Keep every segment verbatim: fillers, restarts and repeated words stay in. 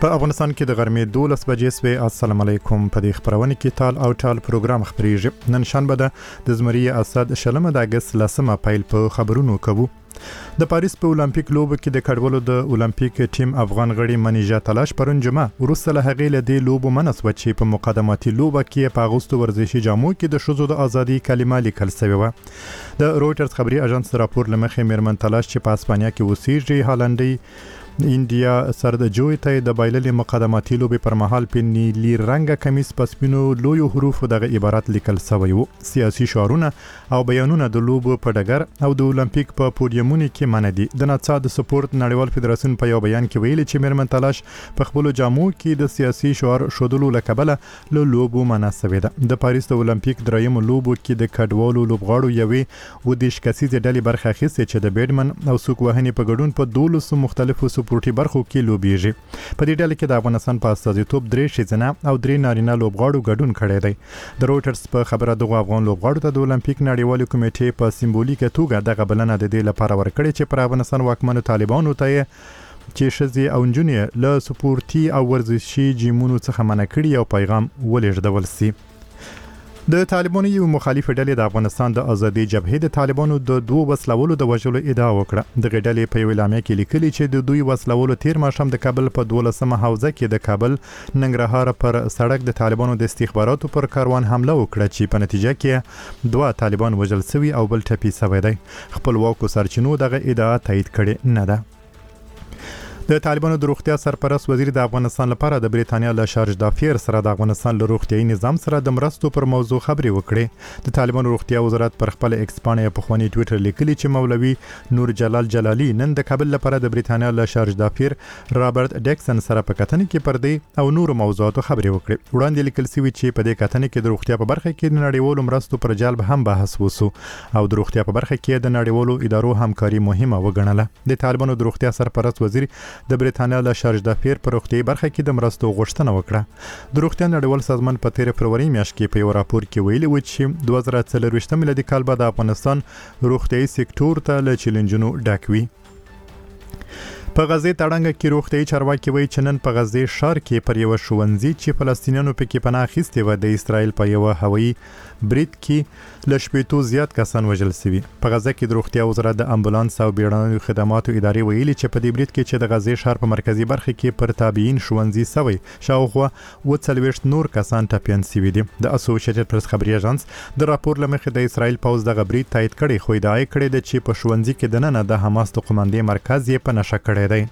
په افغانستان کې د غرمې دولس بجې سوې. السلام علیکم. په دې خبرونه کې تال او ټال پروګرام خبرېږي. نن شنبه ده د زمري اسد شلمه د اگست لسمه پیل په خبرونو کوو. د پاریس په اولمپیک لوبو کې د کډوالو د اولمپیک ټیم افغان غړي منیجا تلاش پرون جمعه وروسته له هغې له دې لوبو منس و چې په مقدماتي لوبه کې په اغوستو ورزشي جامو کې د ښځو د ازادي کلمه لیکل شوې وه. د رویټرز خبري اژانس راپور له مخې میرمن تلاش چې په اسپانیا کې اوسېږي هالنډي انډیا سر د جوی ته د بایللې مقدماتي لوبې پر مهال په نیلي رنګه کمیس په سپینو لویو حروفو دغه عبارت لیکل شوی و. سیاسي شعارونه او بیانونه د لوبو په ډګر او د اولمپیک په پوډیمونو کې منع دي. د نڅا د سپورت نړیوال فدراسیون په یو بیان کې ویلي چې میرمن تلاش په خپل جامو کې د سیاسي شعار شودلو لکبله له لوبو منع شوې ده. د پاریس د اولمپیک دریم لوبو کې د کډوالو لوبغاړو یوې و دیش کسیزه ډلې برخه اخیستې چې د بیډمن او سوک وهنې په ګډون په دولس مختلفو سپورتي برخو کې لوبېږي. په دې ډله کې د افغانستان په استازیتوب درې ښځینه او درې نارینه لوبغاړو ګډون کړی دی. د رویټرز په خبره دغه افغان لوبغاړو ته د اولمپیک نړیوالې کمیټې په سمبولیکه توګه دغه بلنه د دې لپاره ورکړې چې پر افغانستان واکمنو طالبانو ته چې ښځې او نجونې له سپورتي او ورزشي جیمونو څخه منع کړي او پیغام ولېږدول سي. د طالبانو یو مخالف ډلې د افغانستان د ازادي جبهې د طالبانو د دوه وسلولو د وژلو ادعا وکړه. د غډلې په یو اعلامیه کې لیکلي چې د دوی وسلولو تیر ماښام د کابل په دولسمه حوزه کې د کابل ننګرهار پر سړک د طالبانو د استخباراتو پر کاروان حمله وکړه چې په نتیجه کې دوه طالبان وژل شوي او بل ټپي شوی دی. خپلواکو سرچینو دغه ادعا تایید کړې نه ده. د طالبانو د روغتیا سرپرست وزیر د افغانستان لپاره د بریتانیا له شارج دافیر سره د افغانستان له روغتیايي نظام سره د مرستو پر موضوع خبرې وکړې. د طالبانو روغتیا وزارت پر خپل ایکس پاڼه په خواني ټوئیټر لیکلي چې مولوي نور جلال جلالی نن د کابل لپاره د بریتانیا له شارج دافیر رابرټ ډیکسن سره په کتنې کې پر دې او نور موضوعاتو خبرې وکړې. وړاندې لیکل شوی چې په دې کتنې کې د روغتیا په برخه کې د نړیوالو مرستو پر جلب هم بحث وسو او د روغتیا په برخه کې د نړیوالو ادارو همکاري مهمه وګڼله. د طالبانو د روغتیا سرپرست وزیر د بریتانیا له شارج دافیر پر روغتیايي برخه کې د مرستو غوښتنه وکړه. د روغتیا نړیوال سازمان په تیر فروری میاشت کې په یو راپور کې ویلي و چې دوه زره څلرویشت میلادي کال بعد افغانستان روغتیايي سکتور ته له چیلنجونو ډک وي. په غزه تړنګ کې روغتیايي چارواکي وایي چې نن په غزه ښار کې پر یو ښوونځي چې فلسطینیانو پکې پناه اخیستې و د اسرائیل په یو هوایي برید کې له شپېتو زیات کسان وژل شوي. په غزه کې د روغتیا وزارت د امبولانس او بیړنیو خدماتو ادارې ویلي چې په دې برید کې چې د غزه ښار په مرکزي برخه کې پر تابعین ښوونځي سوی شاوخوا اووه څلوېښت نور کسان ټپیان شوي دي. د اسوسییټډ پریس خبري اژانس د راپور له مخې د اسرائیل پوځ دغه برید تایید کړی خو ادعا کړې ده چې په ښوونځي کې دننه د حماس د قوماندې مرکز یې په نشه کړی دی.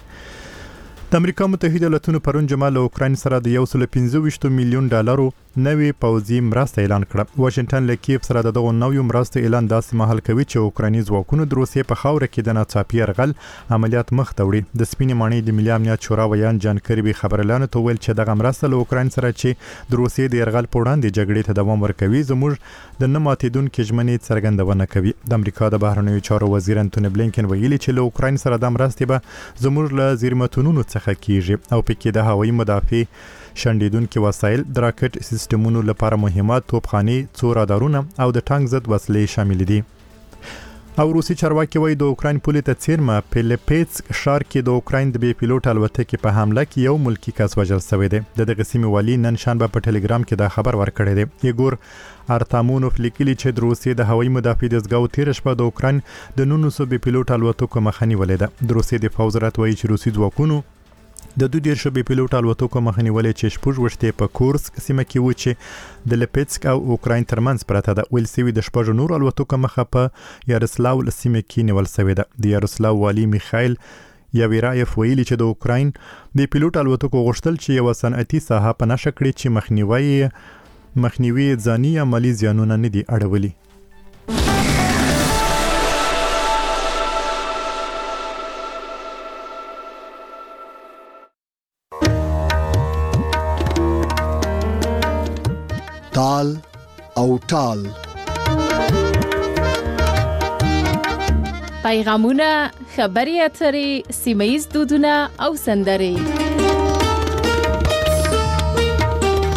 د امریکا متحده ایالاتونو پرون جمعه له اوکراین سره د یو سل پنځه ویشت میلیون ډالرو نوې پوځي مرسته اعلان کړه. واشنگټن له کیف سره دغه نوې مرسته اعلان داسې مهال کوي چې اوکرایني ځواکونو د روسیې په خاوره کې د ناڅاپي یرغل عملیات مخ ته وړي. د سپینې ماڼۍ د ملي امنیت شورا ویان جان کربي خبرلاندو ته ویل چې دغه مرسته له اوکراین سره چې د روسیې د یرغل په وړاندې جګړې ته دوام ورکوي زموږ د نه ماتېدونکې ژمنې څرګندونه کوي. د امریکا د بهرنیو چارو وزیر انټونی بلینکن ویلي چې له اوکراین سره د مرستې به زموږ له زیرمتونونو څخه کیږي او پکې د هوایي مدافع شنډیدونکو وسایل د راکټ سیستمونو لپاره مهمات توپخانې څو رادارونه او د ټانک ضد وسلې شامل دي. او روسي چارواکي وایي د اوکراین پولې ته څیرمه پیلپیتسک ښار کې د اوکراین د بې پیلوټ الوتکې په حمله کې یو ملکی کس وژل شوی دی. د دغه سیمې والي نن شنبه په ټلګرام کې دا خبر ورکړی دی. ایګور ارتامونوف لیکلي چې د روسیې د هوایي مدافع دستګاو تیر شپه د اوکراین د نولسو بې پیلوټ الوتکو مخه نیولې ده. د روسیې د پوځ وزارت وایي چې روسي ځواکونو د دوه دیرشو بې پیلوټ الوتکو مخه نیولې چې شپږ ویشتې په کورسک سیمه کې و چې د لپیتسک او اوکراین ترمنځ پرته ده. ویل سوي د شپږو نور الوتکو مخه په یاروسلاو سیمه کې نیول شوې ده. د یاروسلاو والي میخایل یاویرایف ویلي چې د اوکراین بې پیلوټ الوتکو غوښتل چې یو صنعتي ساحه په نشه کړي چې مخنیوي مخنیوي ځاني عملي زیانونه نه دي اړولي. تال او ټال پیغامونه، خبري اترې، سیمه‌ییز دودونه او سندرې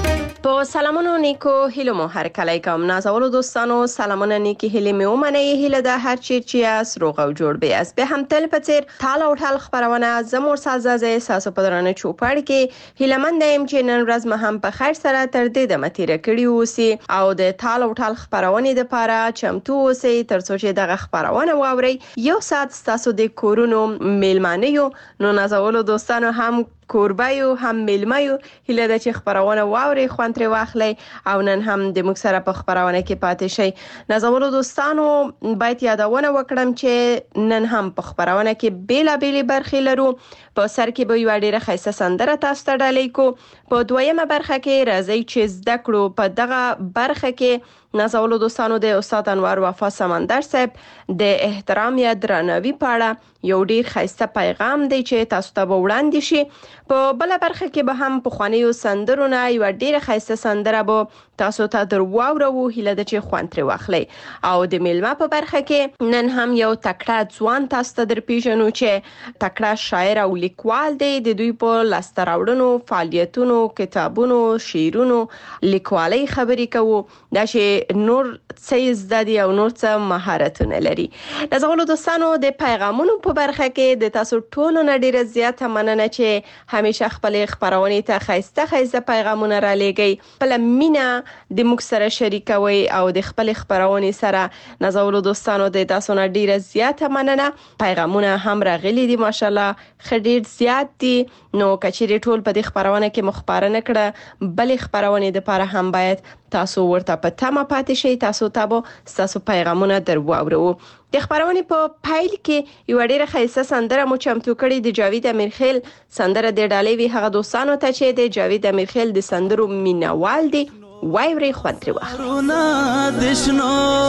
په سلامونو نیکو هیلو مو هر کله کوم نازولو دوستانو سلامونه نیکی هیلې مې ومنئ هیله ده هر چیر چې یاست روغ او جوړ بیاست به هم تل په څیر ټال او ټال خبرونه زموږ سازه ساسو په درانه چوپړ کې هیلمند یم چې نن ورځ مه هم په خیر سره تر دې د متیره کړی اوسي او د ټال او ټال خبرونه د پاره چمتو اوسي ترڅو چې دغه خبرونه واوري یو سات تاسو د کورونو میلمانه یو نو نازولو دوستانو هم کوربایو هم میلمایو هیله ده چې خبرونه واوري خوان تر واخلي او نن هم د موږ سره په خبرونه کې پاتې شي نازولو دوستانو باید یادونه وکړم چې نن هم په خبرونه کې بیلا بیلې برخې لرو په سر کې به یو ډیره خیسه سندره تاسو ته ډالۍ کو په دویمه برخه کې راځي چې زده کړو په دغه برخه کې نازولو دوستانو د استاد انوار وفا سمندر صاحب د احترام یا درناوي په اړه یو ډیر خیسته پیغام دی چې تاسو ته وړاندې شي په بل برخه کې به هم په خوانیو سندرونه یو ډیر خیسته سندره به تاسو ته درواورو هیله ده چې خوان تر واخلي او د میلمه په برخه کې نن هم یو تکړه ځوان تاسو ته درپیژنو چې تکړه شاعر او لیکوال دی د دوی په لاستراوړنو فعالیتونو کتابونو شعرونو لیکوالۍ خبرې کوو دا چې نور څه زدادي او نور څه مهارتونه لري نازولو دوستانو د پیغامونو په برخه کې د تاسو ټولو نه ډیره زیاته مننه چې همیشه خپل خبرونه ته خیسته خیسته پیغامونه را لېږئ په لمینه د موږ سره شریکوي او د خپل خبرونه سره نازولو دوستانو د تاسو نه ډیره زیاته مننه پیغامونه هم راغلي دي ماشالله خډیر زیات دي نو کچېری ټول په دې خبرونه کې مخبرنه کړه بل خبرونه د لپاره هم باید تاسو ورته په تمه پاتې شئ تاسو ته به تاسو پیغامونه درواورو د خبرونه په پایل کې یو ډیره خیسه سندره مو چمتو کړی د جاوید امیرخیل سندره د ډالۍ وی هغه دوستانو ته چې د جاوید امیرخیل د سندرو مینوال دي وایوري خوان تر واخلو دشنو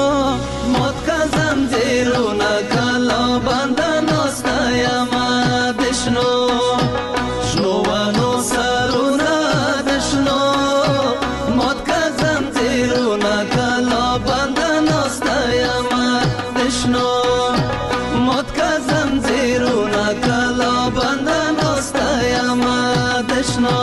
موت کا زنجیرونه کلا بندن استایما دشنو شنو ونو سرونه دشنو موت کا زنجیرونه کلا بندن استایما دشنو موت کا زنجیرونه کلا بندن استایما دشنو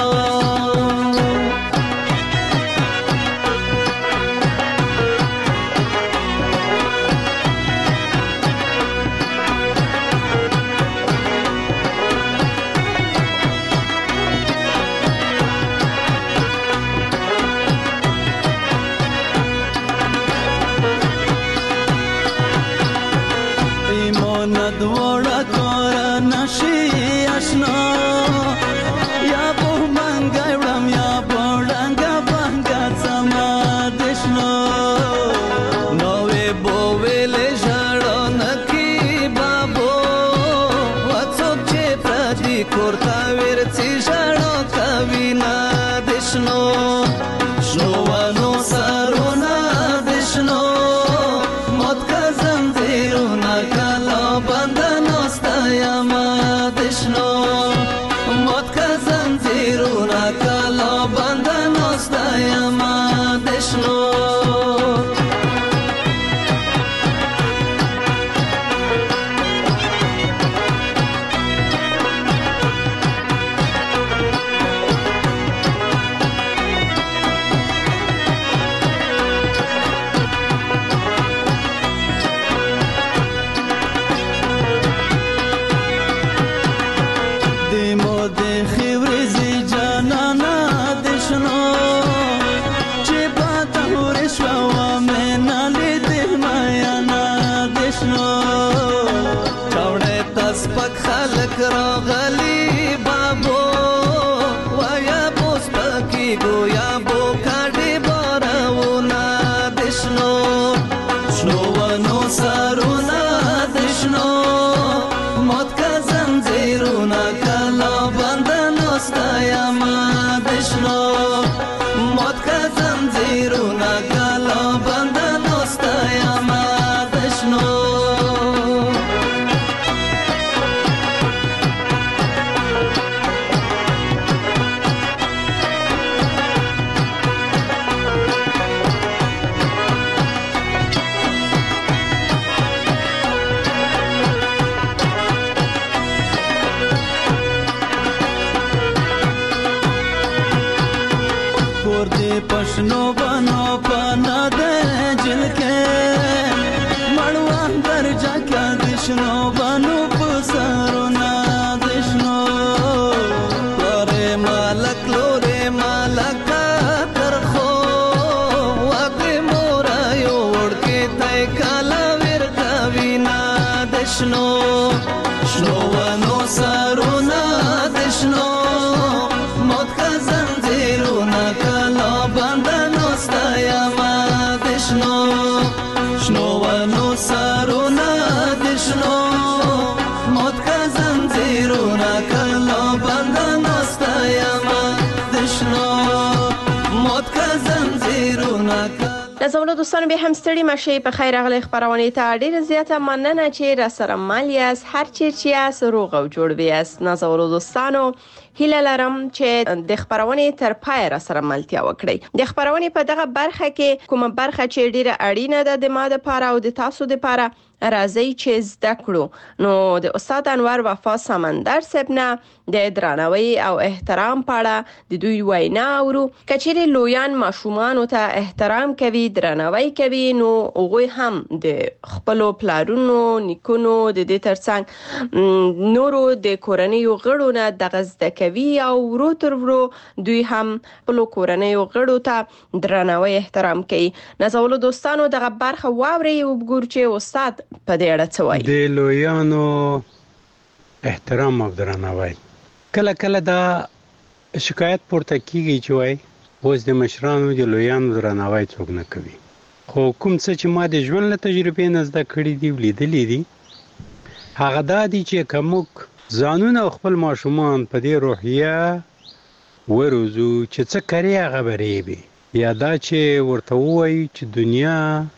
نازولو دوستانو به هم ستړي مشي په خیر اغلی خبرونه ته ډیره زیاته مننه چې را سره مل یاست هر چیرې چې یاست روغ او جوړ بیاست. نازولو دوستانو هیله لرم چې د خبرونه تر پای را سره ملتیا وکړئ. د خبرونه په دغه برخه کې کومه برخه چې ډیره اړینه ده د ما لپاره او د تاسو لپاره راځي چې زده کړو. نو د استاد انور وفا سمندر صاحب نه د درناوي او احترام په اړه د دوی وینا اورو. کچېرې لویان ماشومان ته احترام کوي درناوي کوي نو هغه هم د خپل پلارونو نیکونو د دې ترڅنګ نورو د کورنۍ غړو نه د زده کوي او ورو تر ورو دوی هم خپل کورنۍ غړو ته درناوي احترام کوي. نازولو دوستانو دغه برخه واوري او وګورئ چې استاد په دې اړه څه وایي. د لویانو احترام او درناوی کله کله دا شکایت پورته کیږي چې وای اوس د مشرانو د لویانو درناوی څوک نه کوي. خو کوم څه چې ما د ژوند له تجربې نه زده کړي دي ولیدلې دي هغه دا دي چې کومک ځانونه خپل ماشومان په دې روحیه وروزو چې څه کوي هغه بری وي یا دا چې ورته وایي چې دنیا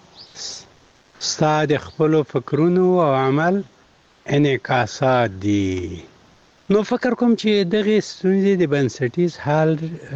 ستاد خپل فکرونو او عمل انعکاسات دي. نو فکر کوم چې دغه ستونزې د بنسټیز حل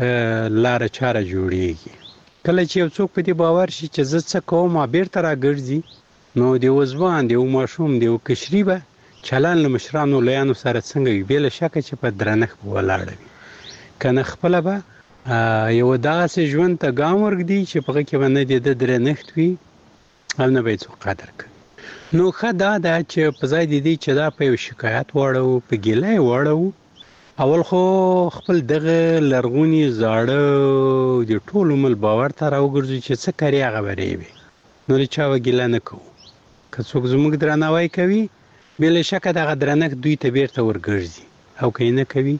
لار چاره جوړیږي. کله چې یو څوک په دې باور شي چې زه څه کوم بیرته راګرځي نو د وزوان د ماشوم د کشري به چلن له مشرانو لایانو سره څنګه وي بل شک چې په درنښت ولاړ وي کنه خپل به یو داسې ژوند ته ګام ورګدي چې په کې باندې د درنښت وي او نه به څه قدر کوي. نو خدا دا چې په ځای دي چې دا په شکایت وړو په ګیلې وړو اول خو خپل دغه لرغونی زاړه د ټولو مل باور ته راوګرځي چې څه کوي هغه بری وي نو چا وګیله نه کوو. که څوک زموږ درناوی کوي بل شک دغه درنښت دوی ته بیرته ورګرځي او که نه کوي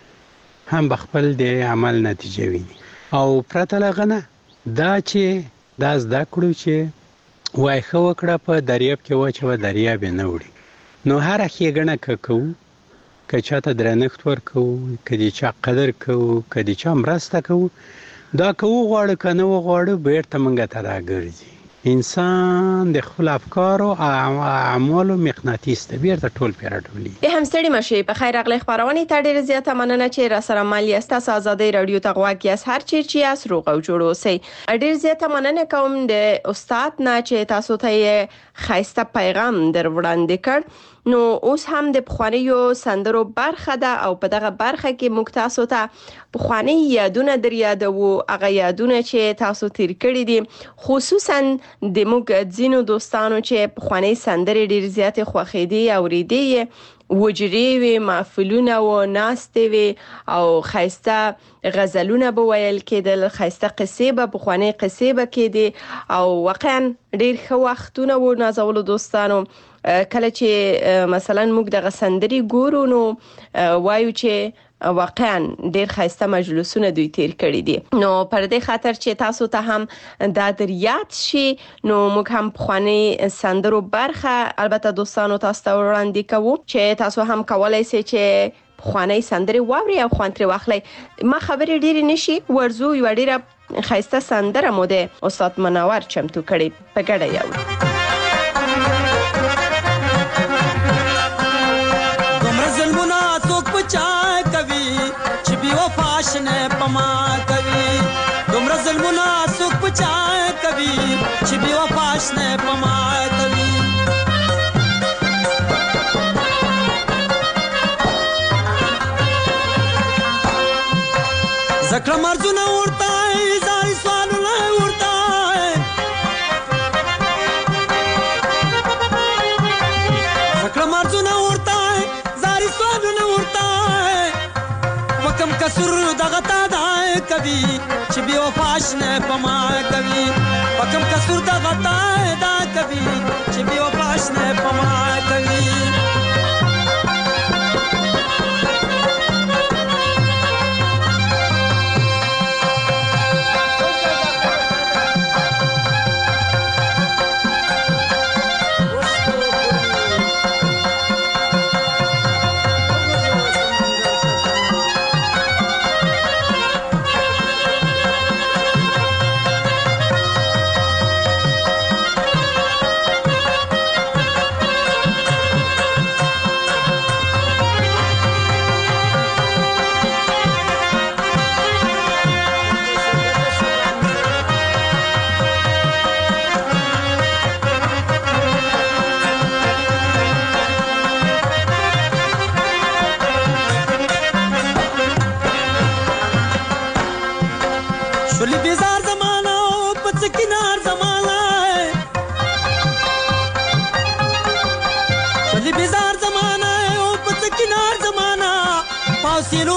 هم بخپل د عمل نتیجه ویني. او پرته لغنه دا چې دا زده کړو چې وای خو وکړه په دریاب کې واچو دریاب نه وړي نو هر ښېګڼه که کوو که چاته درنښت ورکوو که د چا قدر کوو که د چا مرسته کوو دا که وغواړو که نه وغواړو بیرته موږ ته راګرځي. انسان د خپل افکارو او اعمالو مقناطیس ته بیرته ټول پې راټولي. د هم ستړي مشي په خیر اغلی خبرونه ته ډیره زیاته مننه چې را سره مل یاست. تاسو ازادي رادیو ته غواړئ یاست هر چیرې چې یاست روغ او جوړ اوسئ. ډیره زیاته مننه کوم د استاد نه چې تاسو ته خایسته پیغام در وړاندې کړ. نو اوس هم د پخوانیو سندرو برخه ده او په دغه برخه کې موږ تاسو ته پخوانی یادونه در یادوو هغه یادونه چې تاسو تیر کړی دي خصوصا د موږ ځینو دوستانو چې پخوانی سندرې ډیر زیاتې خوښې دي اوریدي وجري وي محفلونه و ناستې وي او خایسته غزلونه به ویل کېدل خایسته قصې به پخوانی قصې به کېدي او واقعا ډیر ښه وختونه و. نازولو دوستانو کله چې مثلا موږ د غسندري ګورو نو وایو چې واقعا ډیر خاسته مجلسونه دوی تیر کړی دي. نو پر دې خاطر چې تاسو ته هم دا در یاد شي نو موږ هم خواني سندرو برخه البته دوستانو تاسو ته وړاندې کوو چې تاسو هم کولای شئ چې خواني سندري واوري او خوان تر واخلي. ما خبرې ډیر نشي ورزو یو ډیره خاسته سندره مو ده استاد منور چمتو کړي په ګډه یو. پاشنه پما کوي دومره ظلمونه څوک پچا کوي چې بي وفاشنه پما کوي. زکړه مرزونه ورته زاري سوالونه ورته زکړه مرزونه ورته زاري سوالونه ورته کم کسر دغه تا دا کوي چې بي وفاشنه پما کوي کم کسر دغه تا دا کوي چې بي وفاشنه پما کوي.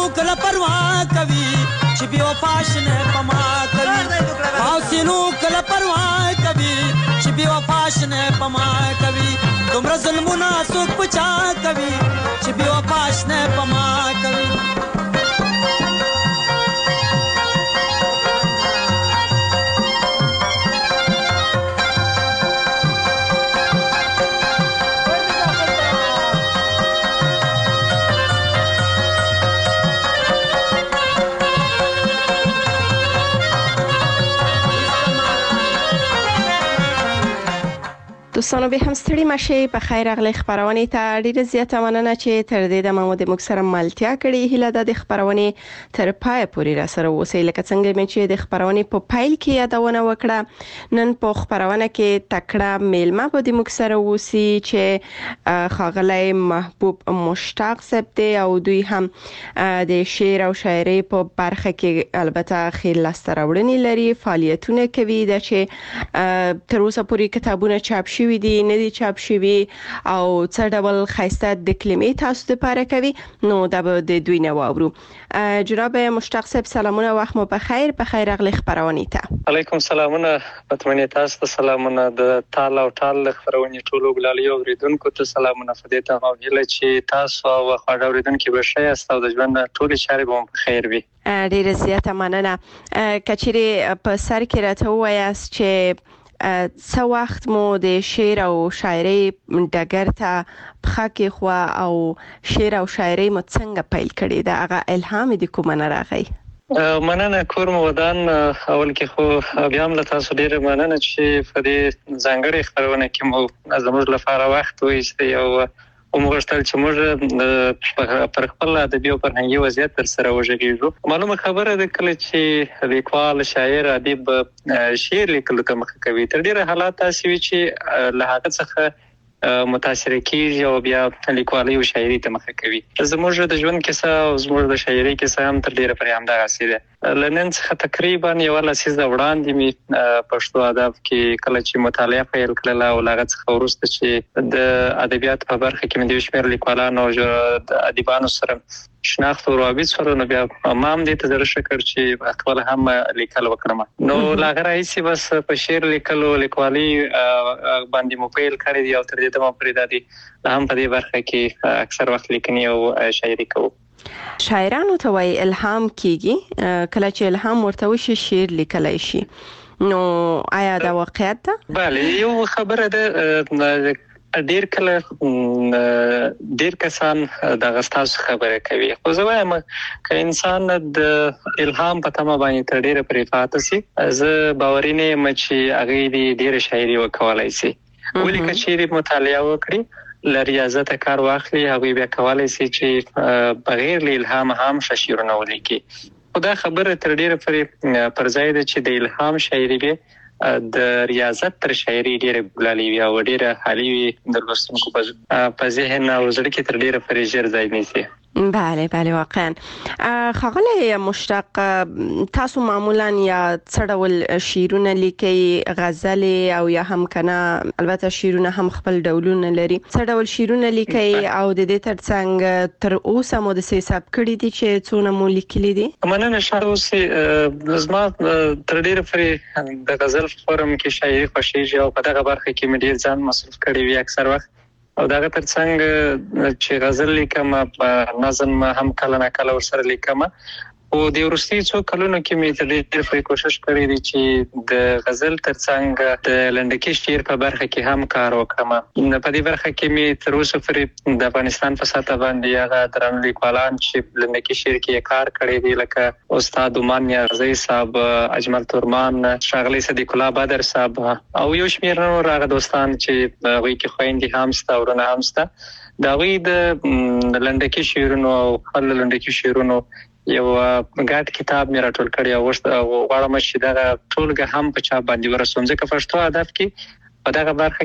کله پروا کوي چې بیا وفاشنه پما کوي او سینو کله پروا کوي چې بیا وفاشنه پما کوي دومره ظلمونه څوک پچا کوي چې بیا وفاشنه پما کوي دوستانو به هم ستړي مشي په خیر اغلی خبرونه ته ډیره زیاته مننه چې تر دې د مو د مکسره ملتیا کړي هله د خبرونه تر پای پورې را سره اوسئ لکه څنګه مې چې د خبرونه په پایل کې یادونه وکړه نن په خبرونه کې تکړه میلمه په د مکسره اوسي چې خاغلی محبوب مشتاق صاحب دی او دوی هم د شعر او شاعري په برخه کې البته خیر لاسته راوړنې لري فعالیتونه کوي د چې تر اوسه پورې کتابونه چاپ شوي دي نه دي چاپ شوي او څه ډول خاصه د کلمې تاسو لپاره کوي نو دا به د دوی نه واورو جناب مشتاق صاحب سلامونه وخت مو په خیر په خیر اغلی خبرونه ته علیکم سلامونه پتمنې تاسو ته سلامونه د تال او تال خبرونه ټولو ګلالي اوریدونکو ته سلامونه فدیته او هله چې تاسو او خواړه اوریدونکو به شي تاسو د ژوند ټولې چارې به په خیر وي ډیره زیاته مننه کچېری په سر کې راته وایاست چې څه وخت مو د شعر او شاعري ډګر ته پخه کې خو او شعر او شاعري مو څنګه پیل کړی دا هغه الهام د کومه نه راغی مننه کور مو ودان اول کې خو بیا هم له تاسو ډیره مننه چې په دې ځانګړي خبرونه کې مو زموږ لپاره وخت وایسته او ومغشتل چې موږ پر خپل ادبي او فرهنګي وضعیت تر سره وژغېږو معلومه خبره ده کله چې لیکوال شاعر ادیب شعر لیکلو ته مخه کوي تر ډیره حالات تاسو وی چې له هغه څخه متاثر کیږي او بیا لیکوالي او شاعري ته مخه کوي زموږ د ژوند کیسه او زموږ د شاعري کیسه هم تر ډیره پرې هم دا غسیده لنن څخه تقریبا یو لسیزه وړاندې می پښتو ادب کې کله چې مطالعه پیل کړل او هغه څخه ورسته چې د ادبیات په برخه کې مې د شمیر لیکوالانو او د ادیبانو سره شناخت او رابط سره نو بیا ما هم دې ته زره شکر چې خپل هم لیکل وکړم نو لاغه راځي بس په شعر لیکلو لیکوالي باندې مو پیل کړی دی او تر دې ته مو پرې دادي هم په دې برخه کې اکثر وخت لیکني او شاعري کوم شاعرانو ته وای الهام کیږي کله چې الهام ورته وشي شعر لیکلای شي نو آیا دا واقعیت ده بله یو خبره ده ډیر کله ډیر کسان د غستاس خبره کوي خو زه وایم ک انسان د الهام په تمه باندې تر ډیره پرې فاتح سي زه باورینه مچې هغه دې ډیر شاعري وکولای سي ولې کچېری مطالعه وکړي لریاضت کار واخلي هغه بیا کولای سي چې بغیر له الهام هم شعرونه ولیکي خدا خبره تر ډیره پرې پر ځای ده چې د الهام شاعري به د ریاضت تر شاعري ډیره ګلالي وي او ډیره حالي وي د لوستونکو په ذهن او زړه کې تر ډیره پرې ژر ځای نیسي بله بله واقعا خاغلی مشتاق تاسو معمولا یا څه ډول شعرونه لیکي غزل او یا هم کنه البته شعرونه هم خپل ډولونه لري څه ډول شعرونه لیکي او د دې ترڅنګ تر اوسه مو د حساب کړی دي چې څونه مو لیکلي دي مننه شاو سي زما تر ډیره پرې د غزل فورم کې شاعري خوشیږي او په دغه برخه کې مې ډیر ځان مصرف کړی وي اکثر وخت او داغه ترڅنګ چې غزل لیکم په نظم هم کله نه کله ورسره لیکم او د ورستي څو کلونو کې مې د دې په کوشش کړې دي چې د غزل ترڅنګ د لنډکی شعر په برخه کې هم کار وکړم په دې برخه کې مې تر اوسه پورې د افغانستان په سطح باندې هغه درن لیکوالان چې لنډکی شعر کې کار کړی دی لکه استاد عمان نیازی صاحب اجمل تورمان شاغلی صدیق الله بدر صاحب او یو شمیر نور هغه دوستان چې هغه کې خويندې هم ستا ورونه هم ستا دا وی د لنډکی شعرونو او خپل لنډکی شعرونو یو ګډ کتاب مې راټول کړی او غواړم چې دا ټولګه هم په چا باندې ورسوم ځکه پښتو ادب کې په دغه برخه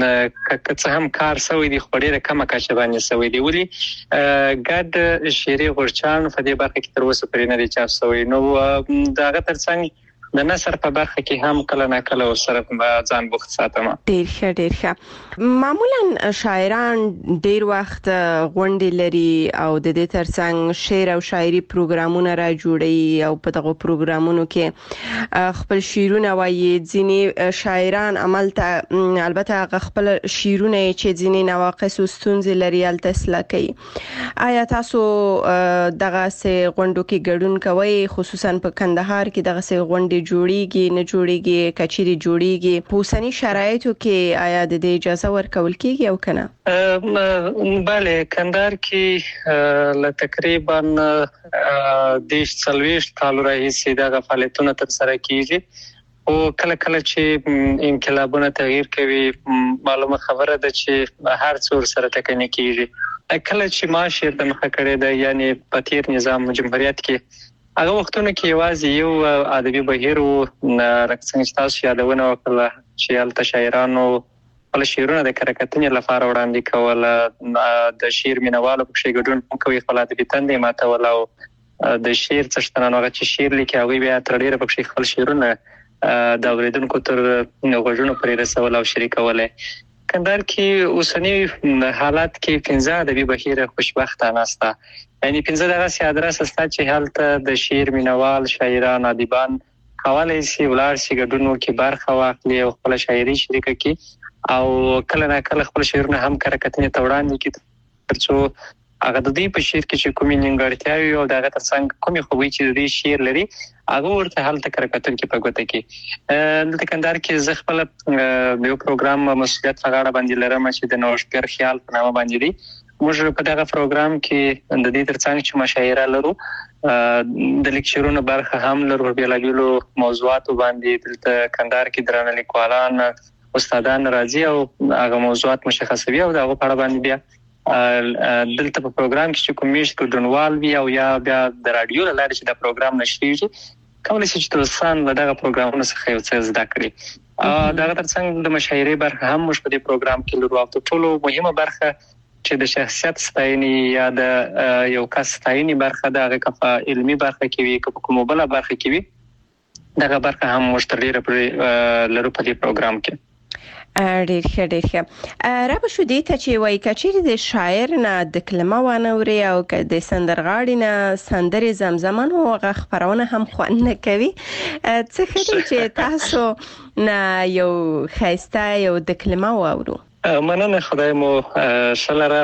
کې که هم کار سوی دی خو ډیره کمه کچه باندې سوی دی ولې ګډ شعري غورچان په دې برخه کې تر اوسه پرې نه دی چاپ سوی نو دغه ترڅنګ د نثر په برخه کې هم کله نه کله ورسره ځان بوخت ساتم. ډیر ښه ډیر ښه. معمولا شاعران ډیر وخت غونډې لري او د دې ترڅنګ شعر او شاعري پروګرامونه را جوړي او په دغه پروګرامونو کې خپل شعرونه وایي. ځینې شاعران عملته البته خپل شعرونه چې ځینې نواقص او ستونزې لري الته اصلاح کوي. آیا تاسو دغه سه غونډو کې ګډون کوئ؟ خصوصا په کندهار کې دغه سه غونډې جوړیږي نه جوړیږي کچيري جوړیږي په اوسنی شرایطو کې آیا د دې اجازه ورکول کیږي او کنه؟ بله کندهار کې ل تقریبا دیش څلويشت کال راهیسې دغه فعالیتونه تر سره کیږي او کله کله چې انقلابونه تغییر کوي معلومه خبره ده چې هر څور سره ټکنی کیږي. کله چې ما شعر د مخه کړی ده یعنی په تیر نظام جمهوریت کې هغه وختونه کې یوازې یو ادبي بهیر او رقصنګ تاسو یادونه وکړه چې الته شاعرانو خپل شعرونه د کرکټنې لپاره وړاندې کول، د شعر مینوالو په شی ګډون کوي، خپل ادبي تندې ماتول او د شعر څښتنانو هغه چې شعر لیکي هغه بیا تر ډیره په شی خپل شعرونه د اوریدونکو تر غوږونو پرې رسول او شریکول. کندهار کې اوسنی حالات کې پنځه ادبي بهیر خوشبخته ناسته، یعنی پنځه دغه سي ادرس استا چې حالت د شعر مینوال شاعران ادیبان کولای شي ولر شي ګډونو کې برخه واخلي او خپل شاعري شریک کړي او کله نه کله خپل شعرونه هم کرکټنې توړاندې کړي ترڅو هغه د دې په شعر کې چې کومې نیمګړتیاوي او دغه ترڅنګ کومې خوبي چې د شعر لري هغه ورته حالت کرکټن کې په ګوته کې د کندهار کې زه خپل یو پروګرام مسؤلیت غاړه باندې لرم چې د نوښتګر خیال په نامه باندې دی. موږ په دغه پروګرام کې د دې ترڅنګ چې مشاعره لرو د لیکچرونو برخه هم لرو، بیلابیلو موضوعاتو باندې دلته کندهار کې درنه لیکوالان استادان راځي او هغه موضوعات مشخصوي او دغه په اړه باندې بیا دلته په پروګرام کې چې کومیش ګډونوال وي او یا بیا د رادیو لاره چې دا پروګرام نشریږي کولای شي چې دوستان له دغه پروګرامونو څخه یو څه زده کړي. دا ترڅنګ د مشاعرې برخه هم موږ په دې پروګرام کې لرو او ټولو مهمه برخه چې د شخصیت ستاینې یا د یو کس ستاینې برخه د هغه کفا علمي برخه کې وي کومه بل برخه کې وي دغه برخه هم موږ تر ډیره پرې لرو په دې پروګرام کې. ډیر ښه ډیر ښه. را به شو دې ته چې وایي کچېرې د شاعر نه د کلمه وانوري او د سندرغاړي نه سندرې زمزمانو هغه خبرونه هم خوند نه کوي. څه ښه دی چې تاسو نه یو ښایسته یو د کلمه واورو. مننه خدای مو شلره.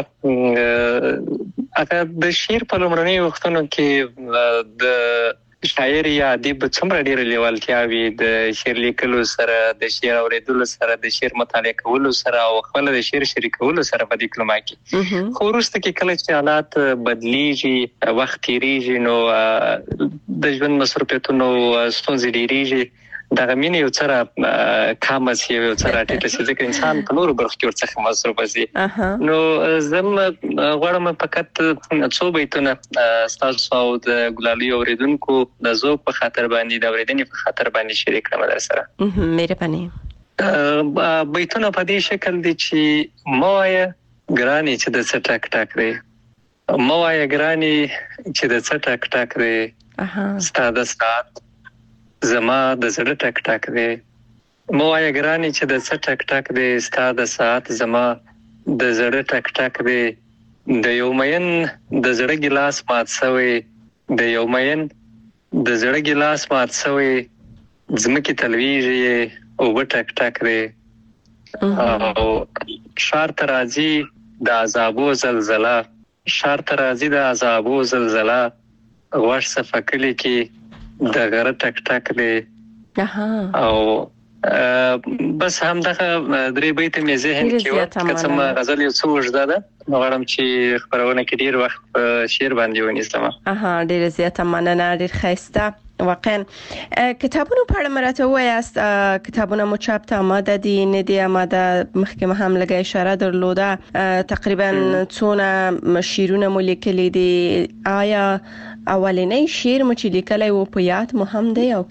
اته د شعر په لومړني وختونو کې د شاعر یا ادیب څومره ډیر لیوالتیا وي د شعر لیکلو سره د شعر اوریدلو سره د شعر مطالعه کولو سره او خپل د شعر شریکولو سره په دې کلمه کې خو وروسته کې کله چې حالات بدلیږي وخت تیریږي نو د ژوند مصروفیتونو ستونزې ډیریږي دا غمینه یو څره کم شي یو څره ټیټه شي ځکه انسان په نورو برخو کې ورڅخه مصروف شي. نو زم غواړم فقط څو بیتونه تاسو او د ګلالي اوریدونکو د ذوق په خاطر باندې د اوریدنې په خاطر باندې شریک کړم در سره. مهرباني. بیتونه په دې شکل دي چې موایه ګرانی چې د څه ټک ټک دی، موایه ګرانی چې د څه ټک ټک دی، ستاده سات زما د زړه ټک ټک دی، موایه ګرانی چې د څه ټک ټک دی، ستاده سات زما د زړه ټک ټک دی، د یو مین د زړه ګلاس مات شوی، د یو مین د زړه ګلاس مات شوی، زمکه تلویږي او ټک ټک دی، او شار ترازی د عذابو زلزلہ، شار ترازی د عذابو زلزلہ، غوښ صفکلی کې د غره ټک ټک دی. او بس هم دغه درې بیت مې ذهن کې و کڅم غزل یو څو وژده ده غواړم چې خبرونه کې ډیر وخت په شعر باندې ونیسم. اها ډیر زیاته مننه، ډیر ښایسته. واقعا کتابونو په اړه مرته وایاست کتابونه مو چاپ ته آماده دي نه دي آماده؟ مخکې هم لږه اشاره درلوده تقریبا څونه شعرونه مو لیکلي دي، آیا اولنی شعر مو چې لیکلی و په یاد مو هم دی او کنه؟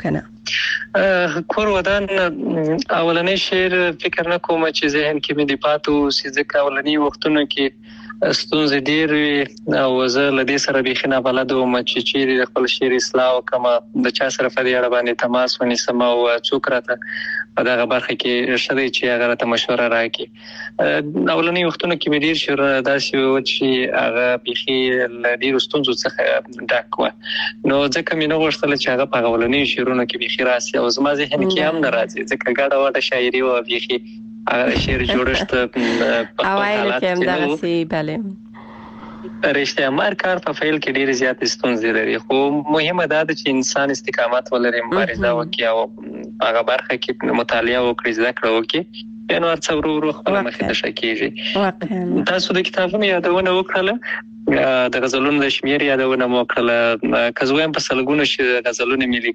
کور ودان اولنې شعر فکر نه کوم چې ذهن کې مې دی پاتو چې ځکه اولنې وختونو کې ستونزې ډېر وي او زه له دې سره بېخي نابلد وم چې چیرې د خپل شعر اصلاح وکړم، د چا سره په دې اړه باندې تماس ونیسم او څوک راته په دغه برخه کې ښه دی چې هغه راته مشوره راکړي. اولنې وختونو کې مې ډېر شعرونه داسې وو چې هغه بېخي له ډېرو ستونزو څخه ډک وه، نو ځکه مې نه غوښتله چې هغه په اولنیو شعرونو کې بېخي راسي او زما ذهن کې هم نه راځي ځکه ګډه وډه شاعري وه بېخي هغه شعر جوړښت په حالات کې نه و. بله رښتیا مار کار په فعل کې ډېرې زیاتې ستونزې لري، خو مهمه دا ده چې انسان استقامت ولري، مبارزه وکړي او هغه برخه کې مطالعه وکړي، زده کړه وکړي، بیا نو هر څه ورو ورو خپله مخې ته ښه کېږي. تاسو د کتابونو یادونه وکړله، د غزلونو د شمېر یادونه مو وکړله، که زه وایم په سلګونو چې غزلونه مې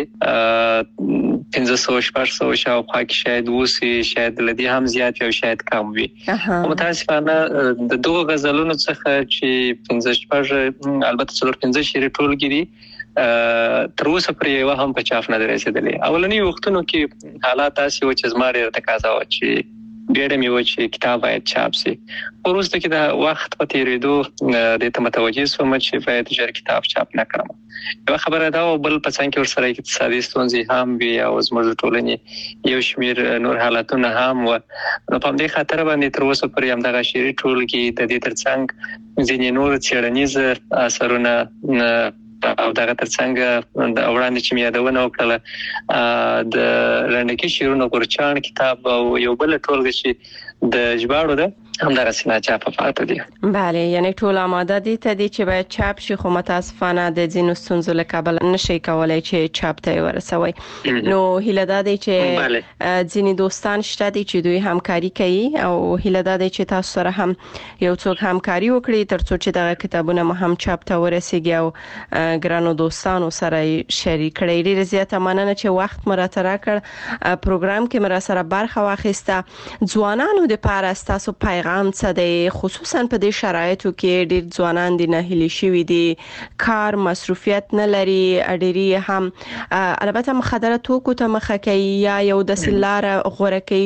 لیکلي، پنځه سوه شپږ سوه شاوخوا کې شاید اوسي، شاید له دې هم زیات او شاید کم وي. متاسفانه د دغو غزلونو څخه چې پنځه شپږ البته څلور پنځه شعري ټولګې دي تر اوسه پرې یوه هم په چاپ نه ده رسېدلې. اولنیو وختونو کې حالات داسې وو چې زما ډېره تقاضا وه چې بیړه مې وه چې کتاب باید چاپ سي، خو وروسته کې د وخت په تېرېدو دې ته متوجه شوم چې باید ژر کتاب چاپ نه کړم. یوه خبره دا وه، بل په څنګ کې ورسره اقتصادي ستونزې هم وي او زموږ د ټولنې یو شمېر نور حالتونه هم وه، نو په همدې خاطر باندې تر اوسه پورې همدغه شعري ټولګې د دې تر څنګ ځینې نور څېړنیز اثرونه او دغه ترڅنګ د وړاندې چې مې یادونه وکړله د لنډکي شعرونو غورچاڼ کتاب او یو بل ټولګه چې د ژباړو ده همدغسې ناچاپه پاته دي. بله، یعنی ټول آماده دي ته دي چې باید چاپ شي، خو متاسفانه د ځینو ستونزو له کبله نشئ کولی چې چاپ ته یې ورسوئ. نو هیله دا دی چې ځینې دوستان شته دي چې دوی همکاري کوي او هیله دا دی چې تاسو سره هم یو څوک همکاري وکړي تر څو چې دغه کتابونه مو هم چاپ ته ورسیږي او ګرانو دوستانو سره شریک کړئ. ډېره زیاته مننه چې وخت مو راته راکړ، پروګرام کې مو راسره برخه واخیسته. ځوانانو دپاره ستاسو پیغام څه دی؟ خصوصا په دې شرایطو کې ډېر ځوانان دي ناهیلي شوي دي، کار مصروفیت نه لري، ډېری هم البته مخدره توکو ته مخه کوي یا یو داسې لاره غوره کوي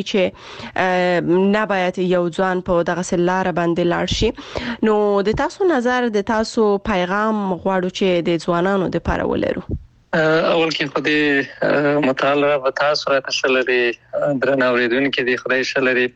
چې نه باید یو ځوان په دغسې لاره باندې لاړ شي. نو د تاسو نظر، د تاسو پیغام غواړو چې د ځوانانو دپاره ولرو. اول کې خو دې مطالعه به تاسو راته ښه لري، درنه اورېدونکي دې خدای ښه لري.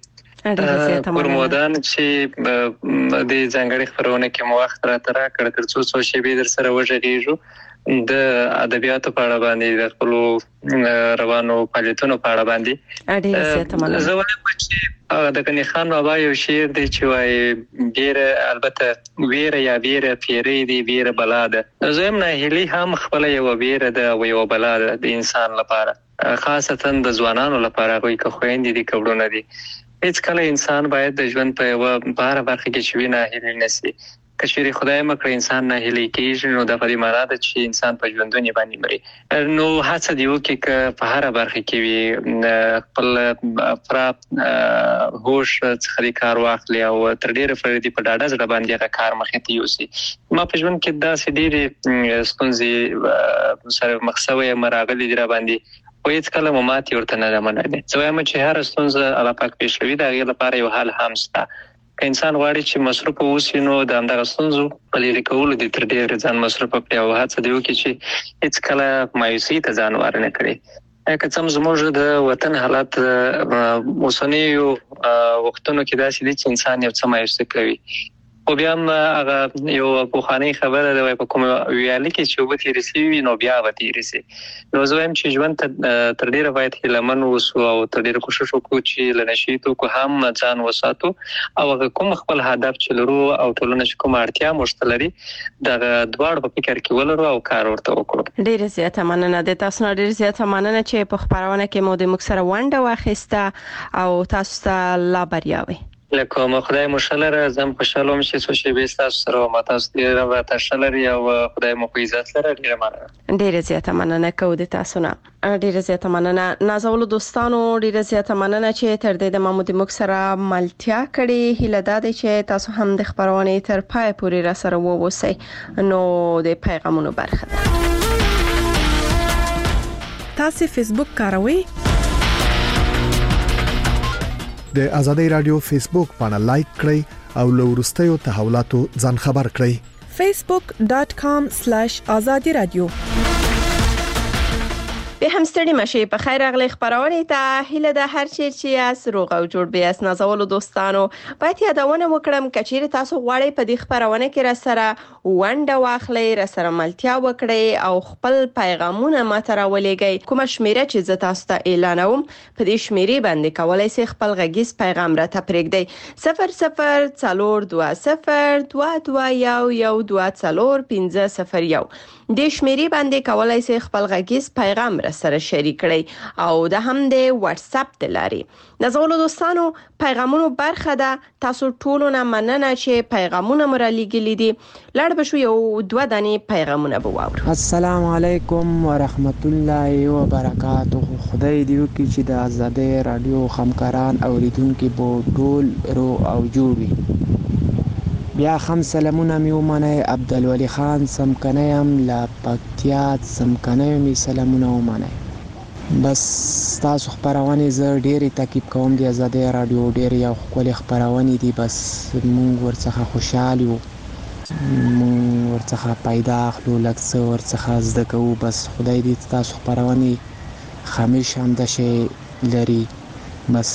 کورمودان چې د ځانګړي خپرونه کې مو وخت راته راکړ تر څو څو شېبې در سره وغږېږو د ادبیاتو په اړه باندې، د خپلو روانو فعالیتونو په اړه باندې. زه وایم چې د غني خان بابا یو شعر دی چې وایي ویره، البته ویره یا ویره پیری دی، ویره بلا ده. زه هم ناهیلي هم خپله یوه ویره ده او یوه بلا ده د انسان لپاره، خاصتا د ځوانانو لپاره. هغوی که خویندې دي که وروڼه دي، هیڅ کله انسان باید د ژوند په یوه باره برخه کې چې وي ناهیلي نه سي. که چیرې خدای مکړه انسان ناهیلي کېږي نو دا په دې معنا ده چې انسان په ژوندوني باندې مري. نو هڅه دې وکړي که په هره برخه کې وي خپل پوره هوش څخه دې کار واخلي او تر ډېره پورې دې په ډاډه زړه باندې هغه کار مخې ته یوسي. ما په ژوند کې داسې ډېرې ستونزې سره مخ شوی یم راغلي دي را باندې، خو هېڅ کله مو ماتې ورته نه ده منلې. زه وایم چې هره ستونزه الله پاک پېښوي، د هغې لپاره یو حل هم شته. که انسان غواړي چې مصروف اوسي نو د همدغه ستونزو په لرې کولو دې تر ډېره ځان مصروف کړي او هڅه دې وکړي چې هېڅ کله مایوسۍ ته ځان ور نه کړي. که څه هم زموږ د وطن حالات اوسنیو وختونو کې داسې دي چې انسان یو څه مایوسه کوي، خو بیا هم هغه یو پخوانۍ خبره ده، وایي په کومه ویالې کې چې اوبه تېرې سوي وي نو بیا به تېرې سي. نو زه وایم چې ژوند ته تر ډېره باید هیله من اوسو او تر ډېره کوښښ وکړو چې له نشي توکو هم ځان وساتو او هغه کوم خپل هدف چې لرو او ټولنه چې کومه اړتیا موږ ته لري دغه دواړو په فکر کې ولرو او کار ورته وکړو. ډېره زیاته مننه، د تاسو نه ډېره زیاته مننه چې په خپرونه کې مو د موږ سره ونډه واخیسته او تاسو ته لا بریا وي. لکه ما خدای مو ښه لره، زه هم خوشحاله وم چې څو شېبې ستاسو سره وم، تاسو ډېره راته ښه لري او خدای مو په عزت لره. ډېره مننه. ډېره زیاته مننه کوو د تاسو نه. ډېره زیاته مننه نازولو دوستانو، ډېره زیاته مننه چې تر دې دمه مو د موږ سره ملتیا کړې. هیله دا دی چې تاسو هم د خپرونې تر پای پورې را سره واوسئ. نو د پیغامونو برخه ده. تاسو فیسبوک کاروئ؟ د ازادي رادیو فیسبوک باندې لایک کړئ او له وروستیو تحولاتو ځان خبر کړئ. facebook dot com slash azadi radio. به هم ستړي مشي په خیر اغلی خبرونه ته هله د هر چیر چې اس روغ او جوړ به اس نازولو دوستانو باید یادونه وکړم کچیر تاسو غواړئ په دې خبرونه کې را سره ونډه واخلئ را سره ملتیا وکړئ او خپل پیغامونه ماته راولېږئ. کوم شمیره چې زه تاسو ته اعلانوم په دې شمیرې باندې کولای شئ خپل غږیز پیغام را ته پرېږدئ. صفر صفر څلور دوه صفر دوه دوه یو یو دوه څلور پنځه صفر یو د شمیرې باندې کولای شئ خپل غږیز پیغام را سره شریک کړئ او د هم د واتس اپ د لارې. د زولو دوستانو پیغامونو برخه ده. تاسو ټولو نه مننه چې پیغامونه مو را لېږلي دي. لاړ به شو یو دوه دانې پیغامونه به واورو. السلام علیکم ورحمت الله وبرکاته. خدای دې وکړي چې د آزادۍ رادیو همکاران اوریدونکو به ټول رو او جوړ وي. بیا هم سلامونه مې ومنئ. عبدالولي خان سمکنیم لا پکتیا سمکنیم می سلامونه ومنئ. بس تاسو خبرونه زه ډېری تعقیب کوم. د آزادۍ رادیو ډېر یو خپل خبرونه دي. بس موږ ورڅخه خوشاله یو، موږ ورڅخه پیدا اخلو، لکه ورڅخه زده کوو. بس خدای دې تاسو خبرونه خمیش هم د شي لري. بس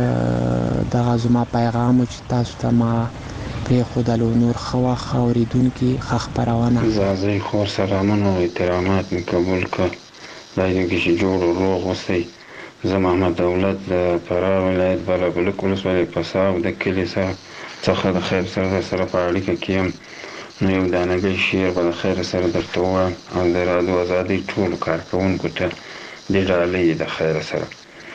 دا زما پیغام چې تاسو ته ما پری خدالو نور خوا خوریدونکو خبرونه زازي خور سلامونه او احترامات می قبول کړ. دایو کې چې جوړ او روغ اوسئ. زه محمد دولت د فراه ولایت بلبلک ولسوالۍ پساو د کلی څخه د خیر سره سره په اړیکه کې یم. نو یو دانګي شعر به د خیر سره درته وایم او د رادیو آزادۍ ټول کارکونکو ته د ډالۍ د خیر سره.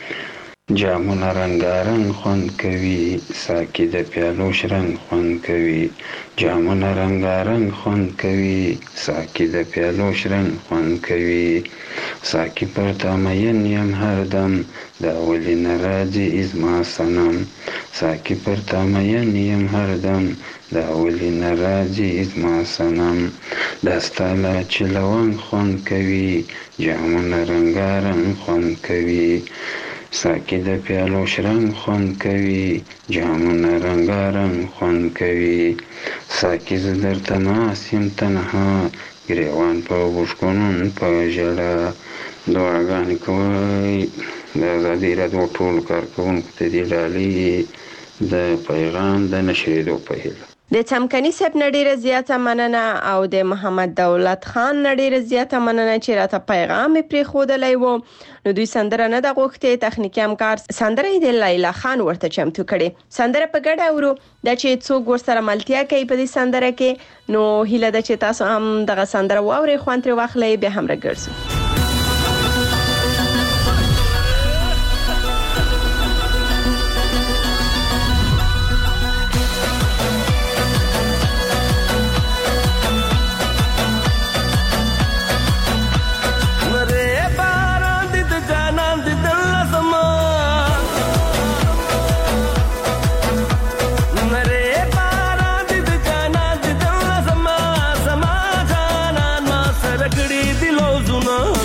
جامونه رنگارنګ خوند کوي، ساقي د پیالو شرنګ خوند کوي. جامونه رنگارنګ خوند کوي، ساقي د پیالو شرنګ خوند کوي. ساقي پر تا مین یم هردم دا ولی نراځي ازما سنم. ساقي پر تا مین یم هردم دا ولی نراځي ازما سنم. داستاله چې لونګ خوند کوي، جامونه رنگارنګ خوند کوي. ساقي د پیالو شرنګ خوند کوي، جامونه رنگارنګ خوند کوي. ساقي زه درته ناست یم تنها، ګریوان په بوشکونون په ژړا. دعاګانې کوئ د ازادۍ راډیو ټول کارکوونکو ته دې ډالۍ د پیغام د نشریدو په هیله. د چمکني صاحب نډیره زیاته مننه او د محمد دولت خان نډیره زیاته مننه چې راته پیغام پرې خودلای وو. نو دوی سندره نه د غوښته تخنیکی همکار سندره د لیلا خان ورته چمتو کړي. سندره په ګډه اورو د چې څوک ورسره ملتیا کوي په دې سندره کې. نو هیله د چې تاسو هم دغه سندره واوري خوان تر واخلې به هم راګرځو. No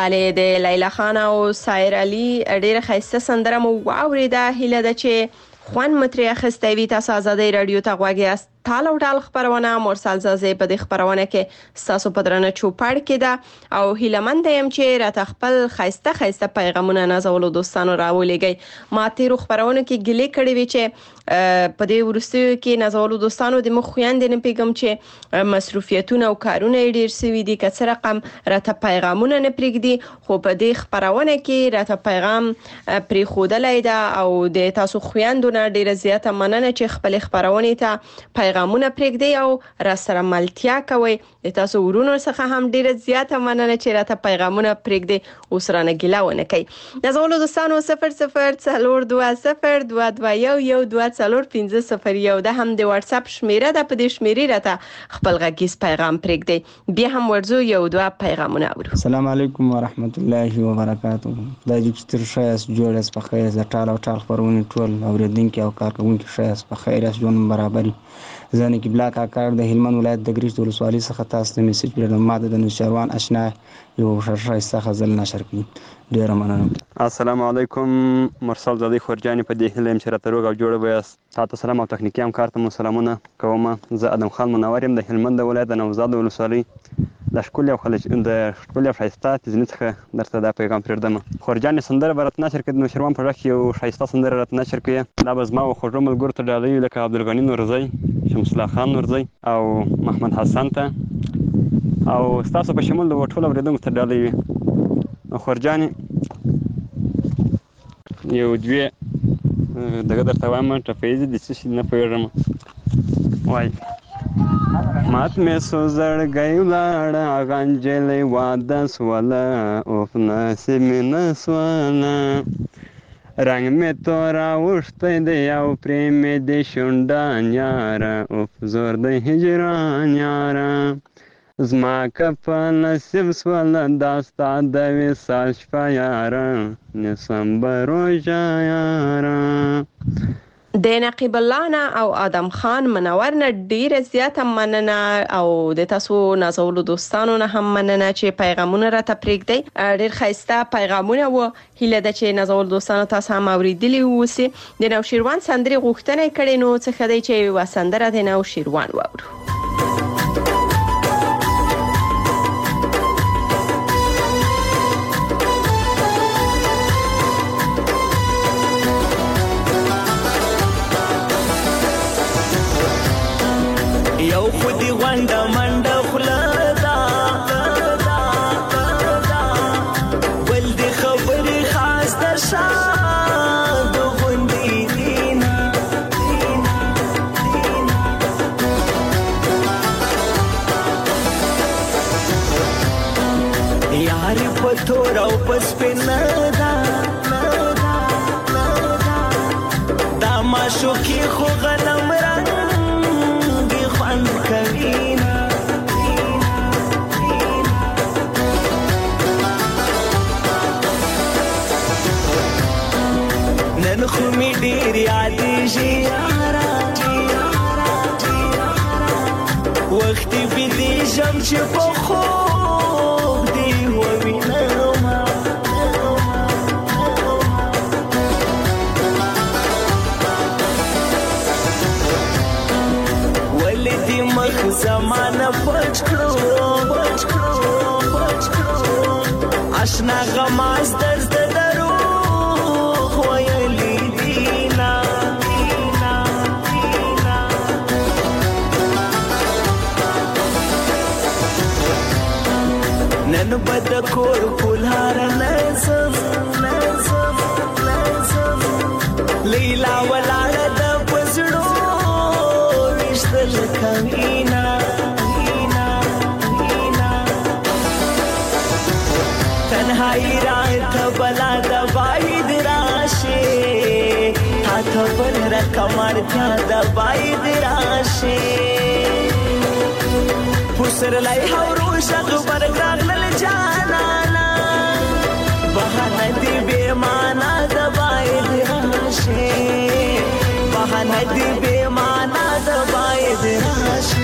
بله د لیلا خان او سایر علي ډیره خسته سندره مو واوریده. هیله ده چې خوان متری اخستوي. تاسو آزادۍ رادیو ته غوږی است. تال او ټال خبرونه مرسل زازه په دې خبرونه کې تاسو په درنه چوپړ کې ده او هیلمند يم چې راته خپل خسته خسته پیغامونه نازولو دوستانو راولېږي. ما تیرو خبرونه کې ګلې کړې وی چې په دې ورستیو کې نازولو دوستانو د مخ خويندې نه پیغام چې مصروفیتونه او کارونه ډیر سوي دي. که څه رقم راته پیغامونه نه پرېږدي خو په دې خبرونه کې راته پیغام پرې خودلای ده او د تاسو خويندونه ډیر زیاته مننه چې خپل خبرونه ته پیغامونه پرېږدي او را سره ملتیا کوي. د تاسو ورونو څخه هم ډیره زیاته مننه چې راته پیغامونه پرېږدي او سره نه ګیله ونه کوي. نازولو دوستانو صفر صفر څلور دوه صفر دوه دوه یو یو دوه څلور پنځه صفر یو ده هم د واتس اپ شمیره ده. په دې شمیرې راته خپل غږیز پیغام پرېږدي. بیا هم ورځو یو دوه پیغامونه اورو. السلام علیکم ورحمت الله وبرکاته. خدای دې چې تر شایس جوړ اس په خیر ز ټال او ټال خبرونه ټول اوریدونکو او کارکونکو شایس په خیر اس ژوند برابرۍ. زنه کې بلاک اکار د هلمند ولایت د ګریش د ولسوالۍ څخه تاسو ته میسج کړم. ماده د نشروان آشنا یو شرشایسته غزل نشر کړي. ډیر مننه. السلام علیکم. مرسل زادی خورجانی په دې هلم چې راته روغ او جوړ ویاست. تاسو سلام او تخنیکی همکار ته سلامونه کوم. زه ادم خان منور يم د هلمند ولایت د نوزاد ولسوالۍ د شکول او خلج د شکول او شایسته تزنی څخه درته دا پیغام پرېږدم. خورجانی سندره برات نشر کړي. نشروان په ځکه یو شایسته سندره رات نشر کړي. دا بزما او خوږ ملګرو ته ډالۍ لکه عبدالغنی نورزی، شمس الله خان نورزی او محمد حسن ته او تاسو په شمول د ټول اوریدونکو ته ډالۍ وي. خورجانی یو دوی دغه درته وایم ټپیز د څه نه پوهېږم. وای مات مې سو زړګی ولاړه غنجلې واده سوله اوف نصیب مې نه سوله رنګ مې تورا اوښتی دی او پرې مې د شونډان یاره اوف زور د هجران یاره زما که په نصیب سوله دا ستا د وصال شپه یاره نسم به روژه یاره. د نقیب الله نه او آدم خان منور نه ډیره زیاته مننه او د تاسو نازولو دوستانو نه هم مننه چې پیغامونه راته پرېږدي. ډیر ښایسته پیغامونه و. هیله ده چې نازولو دوستانو تاسو هم اوریدلی اوسئ. د نوشیروان سندرې غوښتنه کړې نو څه ښه دی چې یوه سندره د نوشیروان واورو. یو خودی غونډه منډه خوله ده بل د خبرې خاص د شا د غونډې دینا یار په تور او په سپینه ده دا معشوقي خو غنم رنګ کوینا نن خو می ډیر یادېږي یارا وخت بيدېږم چې په خوب دې ووینم ولې مخ زمانه پټ کړو پټ کړو پټ کړو آشنا غماز درد درو خویلی دینا دینا دینا نن بد کور کولار نظم نظم نظم لیلا ولاړه د پزړو وشتل کوینا تنهایی رات بلا دبای دراشه هاتھ پر رکمر کیا دبای دراشه پسر لای هورو شغ برگراغ لل جانانا بہانا دی بے مانا دبای دراشه بہانا دی بے مانا دبای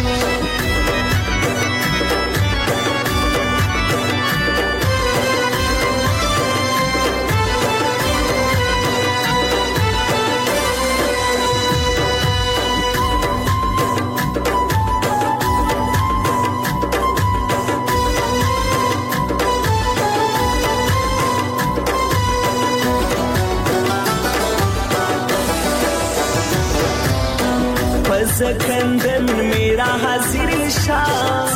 دراشه سکندن میرا حاضر شاه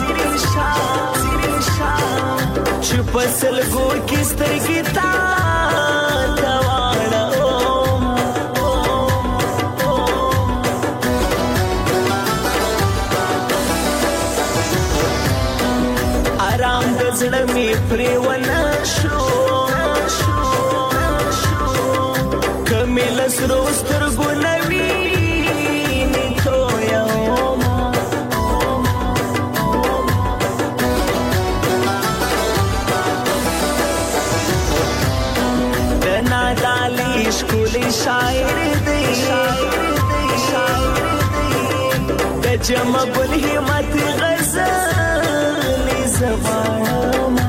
چې په سلګو کې سترګې تا تواړه آرام د زړه مې پرې ونه شو کمې له سرو سترګو نه وینې تویومه د نادالي ښکلی شاعر دی د جمع الهمت غزلې زغواړمه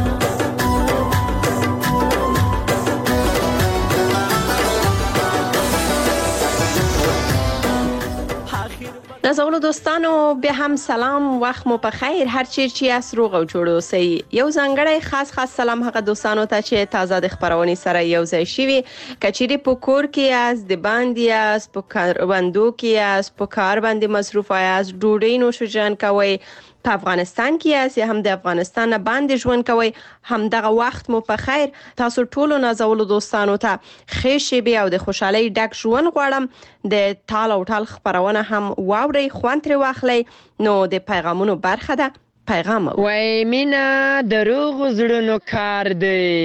نازولو دوستانو بیا هم سلام وخت مو په خیر هر چیر چې یاست روغ او جوړ اوسئ یو ځانګړی خاص خاص سلام هغه دوستانو ته چې تازه د خبرونې سره یو ځای شوي کچېرې په کور کې یاست د باندې یاست په کاروندو کې یاست په کار باندې مصروف یاست ډوډۍ نوشجان کوئ په افغانستان کې یاست یا هم د افغانستان نه باندې ژوند کوئ همدغه وخت مو په خیر تاسو ټولو نازولو دوستانو ته ښې شېبې او د خوشحالۍ ډک ژوند غواړم د تال او ټال خبرونه هم واورئ خوند ترې واخلئ نو د پیغامونو برخه ده پیغام وای مینا دروغ زړونو کار دی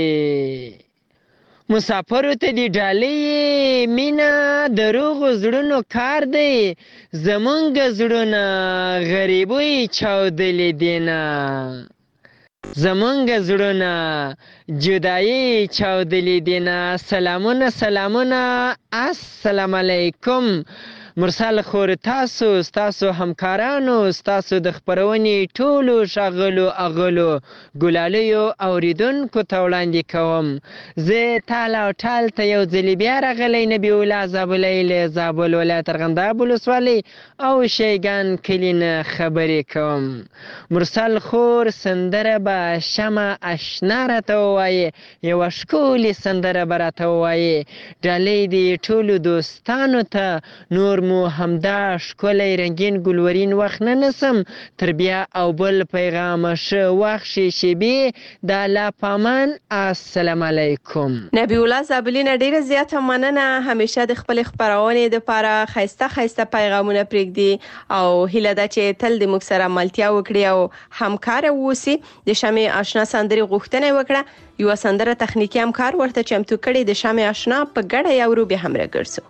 مسافرو ته دی ډالۍ مینا دروغ زړونو کار دی زمونږ زړونه غریبوي چاودلې دینه زمونږ زړونه جدایي چاودلې دینه سلامونه سلامونه السلام علیکم مرسل خور تاسو تاسو همکارانو تاسو د خبرونې ټولو شاغلو اغلو ګلالیو اوریدونکو ته وړاندې کوم زه تال او ټال ته یو ځلې بیا راغلی نبي الله زابلی له زابل ولایت ارغنداب ولسوالۍ او شیګان کلي نه خبرې کوم مرسل خور سندره به شمه اشنا راته ووایې یوه ښکلې سندره به راته ووایې ډالۍ دې ټولو دوستانو ته نور مو همدا ښکلی رنګین ګلورین وخت نه نسم تر بیا او بل پیغامه ښه وخت ښې شېبې د الله پامان السلام علیکم نبی الله زابلي نه ډېره زیاته مننه همیشه د خپلې خپرونې دپاره ښایسته ښایسته پیغامونه پرېږدي او هیله ده چې تل د موږ سره ملتیا وکړي او همکاره واوسي د شمې اشنا سندرې غوښتنه یې وکړه یوه سندره تخنیکي همکار ورته چمتو کړې د شمې اشنا په ګډه یو بیا هم راګرځو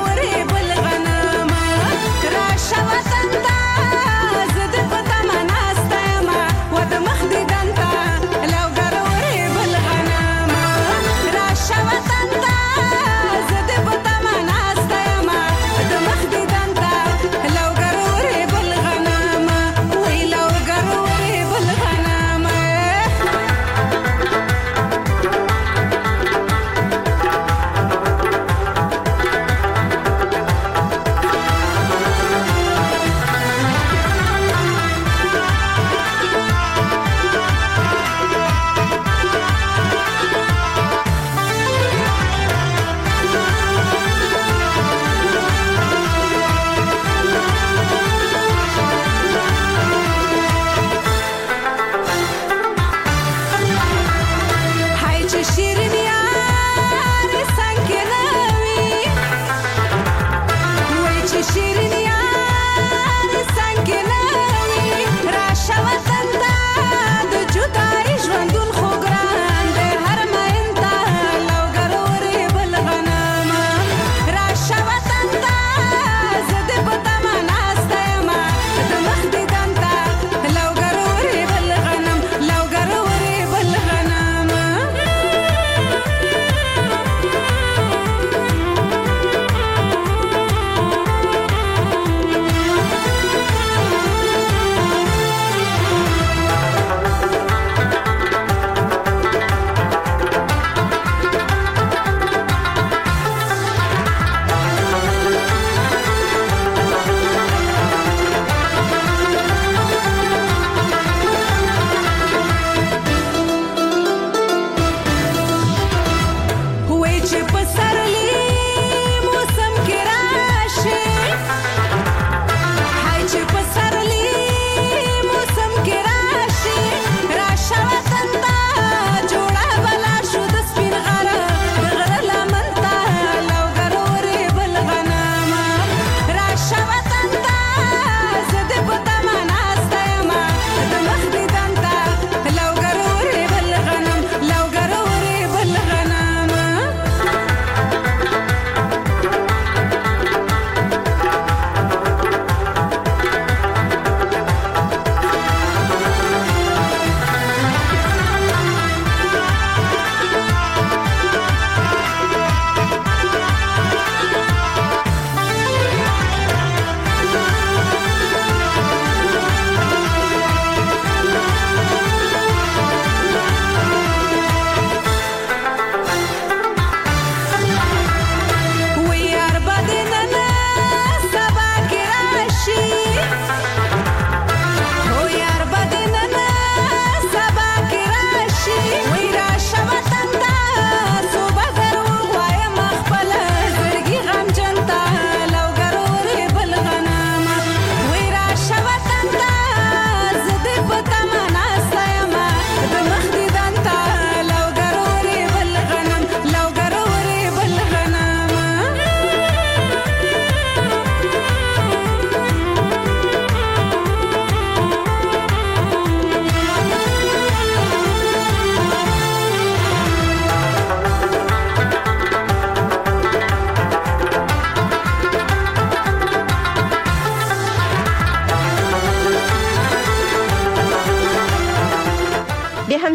وطن ته زه د په تمنا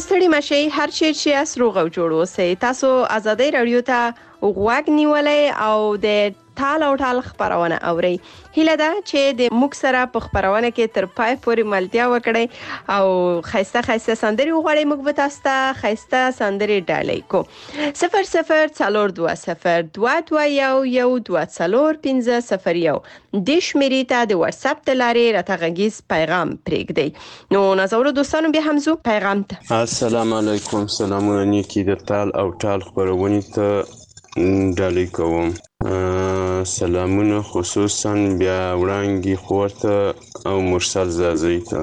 ستړي مشي هر چیر چې اس روغ او جوړ اوسئ. تاسو ازادي رادیو ته غوږ نیولای او د ټال او ټال خبرونه اوري. هیله ده چې د موږ سره په خبرونه کې تر پای پورې ملتیا وکړي او خیسته خیسته سندري وغواړي. موږ به تاسو ته خیسته سندري ډالۍ کو. صفر صفر څلور دوه صفر دوه دوه یو یو دوه څلور پنځه صفر یو د شمیرې ته د واتس اپ د لارې راته غږیز پیغام پرېږدئ. نو نازولو دوستانو بیا همزو پیغام ته. السلام علیکم. سلامونه نیکی د ټال او ټال خبرونه ته ډالۍ کوم. سلامونه خصوصا بیا وړاندې خورته او مرسل زازی ته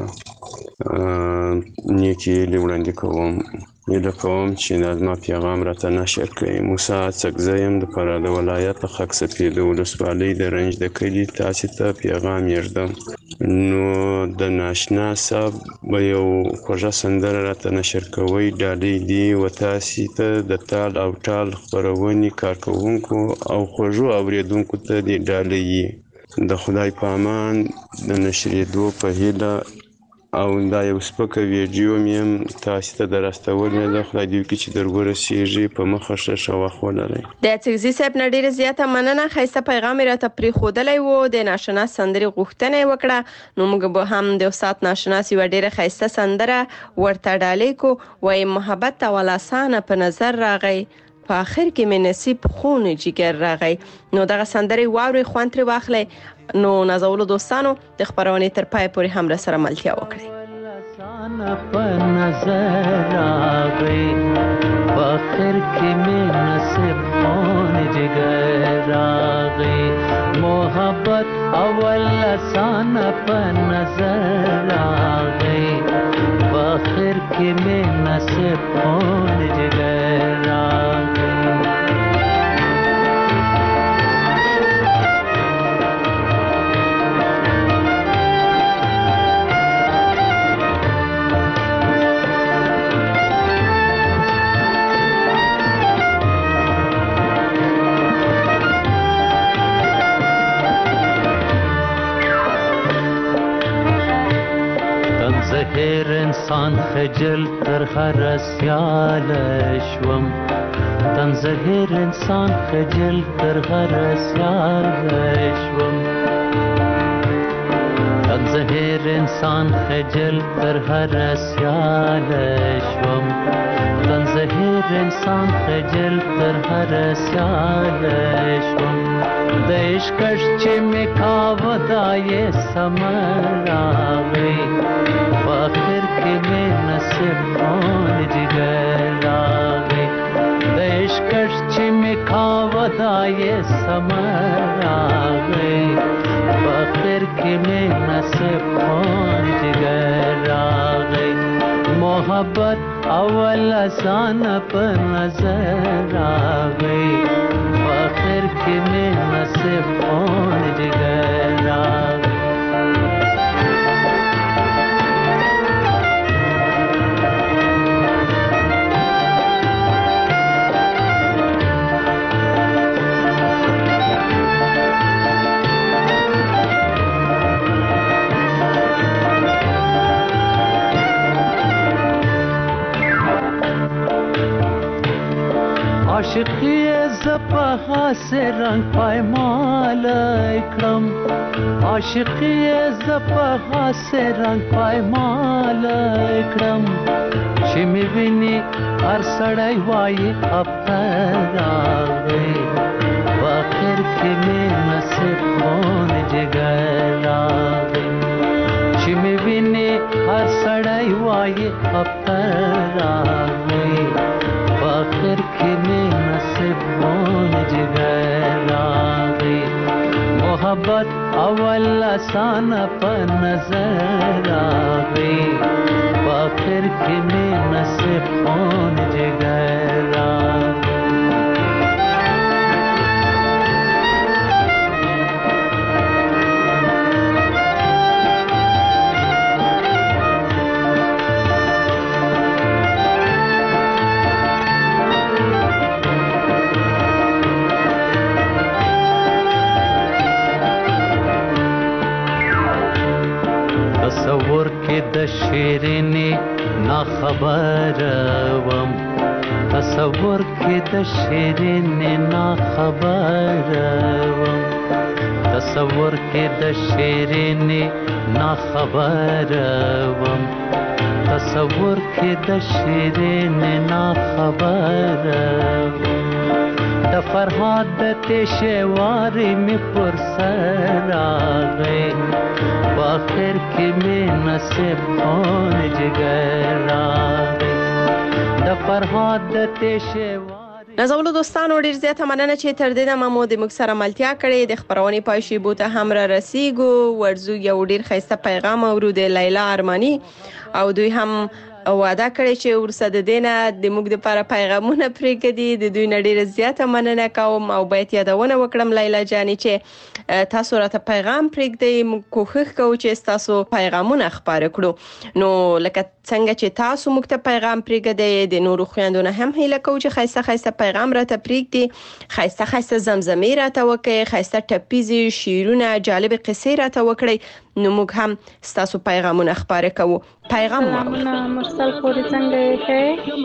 نیکی وړاندې کوم. هیله کوم چې نظم پیغام راته نشر کړئ. موسی څکزیم د فراه ولایت خاک سپید ولسوالۍ د رنج د کلی تاسو ته پیغام یردم. نو د ناشنا صاحب به یو خوږه سندره راته نشر کوي. ډالۍ دی و تاسو ته د ټال او ټال خبرونې کارکونکو او خوږو اوریدونکو ته دی ډالۍ. د خدای په امان د نشریدو په هیله او دا یو سپکه ویډیو میم تاسو ته درستول نه ده. خدای دې وکړي چې درورسیږي په مخه ښه ښه وخت ولرئ. د څګزي صاحب نه ډیره زیاته مننه. خیسته پیغام راته پرېښودلی و. د ناشنا سندرې غوښتنه یې وکړه. نو موږ به هم د استاد ناشنا یوه ډیره خیسته سندره ورته ډالۍ کو. وایي محبت اول اسانه په نظر راغی، په آخر کې مې نصیب خون جګر راغی. نو دغه سندرې واورئ، خوند ترې واخلئ. نو نازولو دوستانو د خبرونې تر پای پورې هم را سره ملتیا وکړئ. په نظر راغی، په آخر کې مې نصیب خون جګر راغی. محبت اول اسانه په نظر راغی، په آخر کې مې نصیب خون جګر راغی. زهر انسان خجل تر هر سیال شوم. تن زهر انسان خجل تر هر سیال شوم. تن زهر انسان خجل تر هر سیال شوم. تن زهر انسان خجل تر هر سیال شوم. د عشقش چې مې کاوه دا یې سمر راغی، په آخر کې مې نصیب خون جګر راغی. د عشقش چې مې کاوه دا یې سمر راغی، په آخر کې مې نصیب خون جګر راغی. محبت اول اسانه په نظر راغی، په آخر کې مې نصیب خون جګر راغی. عاشقی زپا حاصل رنگ پایمال اکرم. عاشقی زپا حاصل رنگ پایمال اکرم. چې می ویني هر سړی وایي افتر راغی، په آخر کې مې نصیب خون جګر راغی. چې می ویني هر سړی وایي افتر راغی، په آخر کې مې نصیب خون جګر راغی. محبت اول اسانه په نظر راغی، په آخر کې مې نصیب خون جګر راغی. تصور کې د شیرینې نا خبروم تصور کې د شیرینې نا خبروم تصور کې د شیرینې نا خبروم تصور کې د شیرینې نا خبروم د فرهاد د تشوارې مې پر سر راغی په آخر کې مې نصیب خون جګر راغی د فرهاد د تشوارې. نازولو دوستانو ډیر زیاته مننه چې تر دې دمه مو د موږ سره ملتیا کړې د خبرونې پای شیبو ته هم را رسیږو. ورزو یو ډیر ښایسته پیغام اورو د لیلا ارمانی او دوی هم وعده کړې چې ورسره د دینه د موږ لپاره پیغامونه پرېږدي. د دوی نه ډیره زیاته مننه کوم او باید یادونه وکړم لیلا جانې چې تاسو راته پیغام پرېږدئ. موږ کوښښ کوو چې تاسو پیغامونه خپاره کړو. نو لکه څنګه چې تاسو موږ ته پیغام پرېږدئ د نورو خویندو نه هم هیله کوو چې ښایسته ښایسته پیغام راته پرېږدي، ښایسته ښایسته زمزمې راته وکړئ، ښایسته ټپیزې شعرونه جالب قصې راته وکړئ. نو موږ هم ستاسو پیغامونه خپاره کوو. پیغام سلامونه مرسل خوري څنګه یې ښه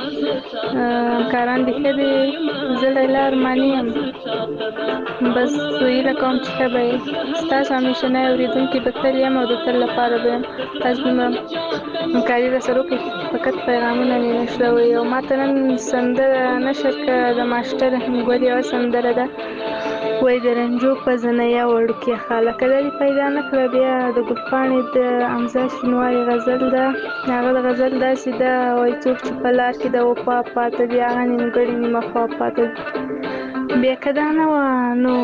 کاران دي ښه دي. زه لیلا ارماني یم. بس هیله کوم چې ښه به یې. ستاسو همیشنی اورېدونکي به تل یم او د تل لپاره به یم. تاسو دومره همکاري راسره وکړئ. فقط پیغامونه مې نشته وایي او ما ته نن سندره نشر کړه د ماسټر ګل یوه سندره ده وایي د رنجو په زنیه وړوکې خاله که دا دې پیدا نه کړه بیا د ګلپاڼې د حمزه شینواري غزل ده. هغه د غزل داسې ده وایي څوک چې په لار کې د وفا پاته دي هغه نیمګړې نیمه خوا پاته دي. بیا که دا نه وه نو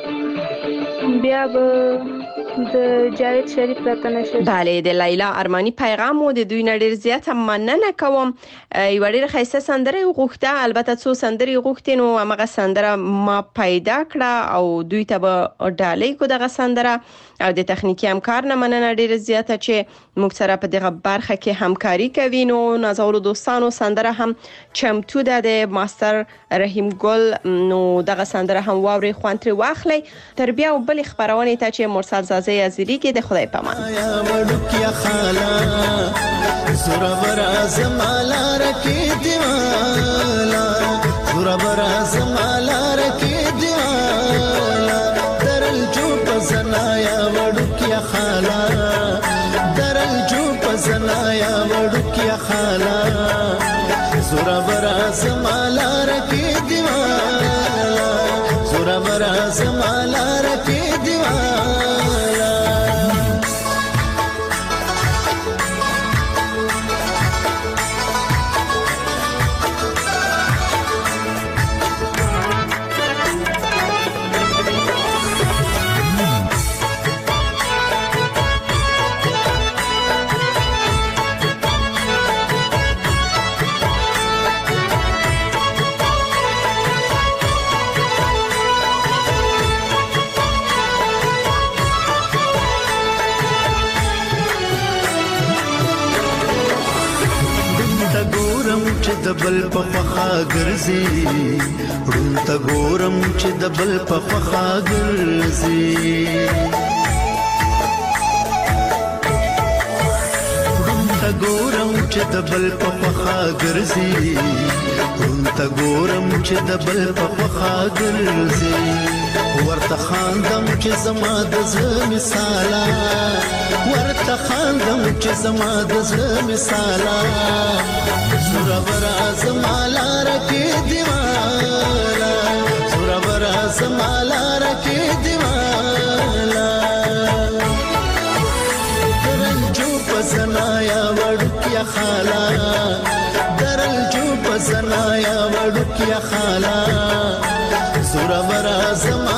بیا به د جاوید شریف راته نشي. بله د لیلا ارمانی پیغام و د دوی نه ډیر زیاته مننه کوم. یوه ډیره ښایسته سندره یې غوښته، البته څو سندرې یې غوښتې نو همغه سندره ما پیدا کړه او دوی ته به ډالۍ کو دغه سندره او د تخنیکي همکار نه مننه ډیره زیاته چې موږ سره په دغه برخه کې همکاري کوي. نو نازولو دوستانو سندره هم چمتو ده د ماستر رحیم ګل. نو دغه سندره هم واوري خوند ترې واخلئ. تر بیا او بلې خپرونې ته چې مرسل زازی عزیزی کې د خدای پامان. زورا براز مالا رکی دیوالا زورا براز مالا رکی دیوالا درل جو پزنایا وڑکیا خالا درل جو پزنایا وڑکیا خالا زورا براز مالا رکی دیوالا زورا براز مالا رکی دیوالا دبل په خوا ګرځي ړوند ته ګورم چې دبل په خوا ګرځي ړوند ته ګورم چې دبل په خوا ګرځي ړوند ته ګورم چې دبل په خوا ګرځي ورته خاندم چې زما د زړه مثالا ورته خاندم چې زما د زړه مثالا زورا براز مالا رکی دیوالا زورا براز مالا رکی دیوالا درل جو پزنایا وڑکیا خالا درل جو پزنایا وڑکیا خالا زورا براز